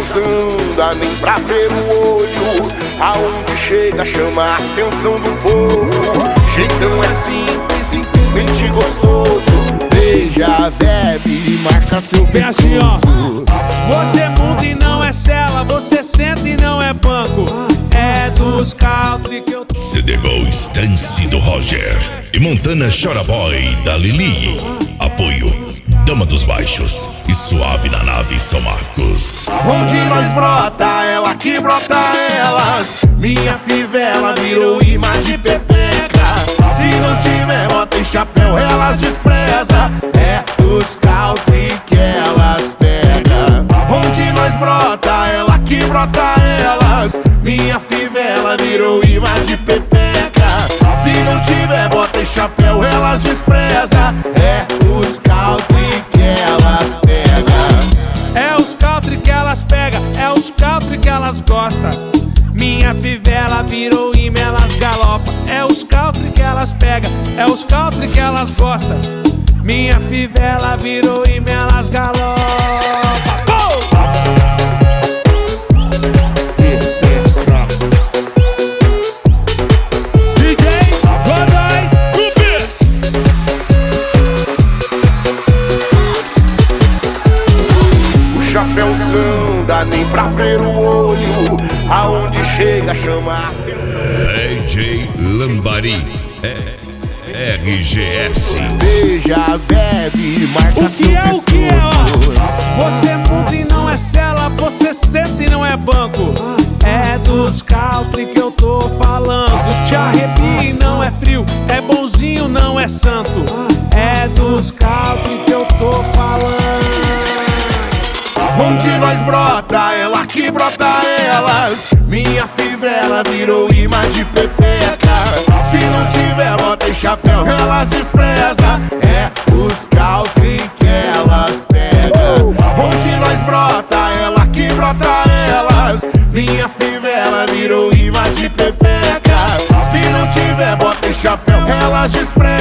chapéuzão, dá nem pra ver o olho. Aonde chega chama a atenção do povo. Jeitão é simples, simplesmente gostoso. Beija, bebe e marca seu pescoço. Assim, ó. Você muda e não é cela, você senta e não é banco. É dos country que eu tô. CDGO Stance do Roger e Montana Chora Boy da Lili. Apoio Dama dos Baixos e Suave na Nave São Marcos. Onde nós brota, ela que brota elas. Minha fivela virou imã de pepeca. Se não tiver bota e chapéu, elas despreza. É dos country que elas pega. Onde nós brota, ela que brota elas. Minha fivela virou imã de pepeca. Se não tiver bota e chapéu, elas despreza. É os country que elas pega. É os country que elas pega, é os country que elas gosta. Minha fivela virou imã, elas galopa. É os country que elas pega, é os country que elas gosta. Minha fivela virou imã, elas galopa. Chapéuzão, dá nem pra ver o olho. Aonde chega chama a atenção. DJ Lambari RGS. Beija, bebe e marca seu pescoço. O que é, ó? Você muda e não é cela, você senta e não é banco. É dos country que eu tô falando. Te arrepia e não é frio, é bonzinho, não é santo. É dos country que eu tô falando. Onde nós brota, ela que brota elas. Minha fivela virou imã de pepeca. Se não tiver bota e chapéu, elas despreza. É os country que elas pega. Onde nós brota, ela que brota elas. Minha fivela virou imã de pepeca. Se não tiver bota e chapéu, elas despreza.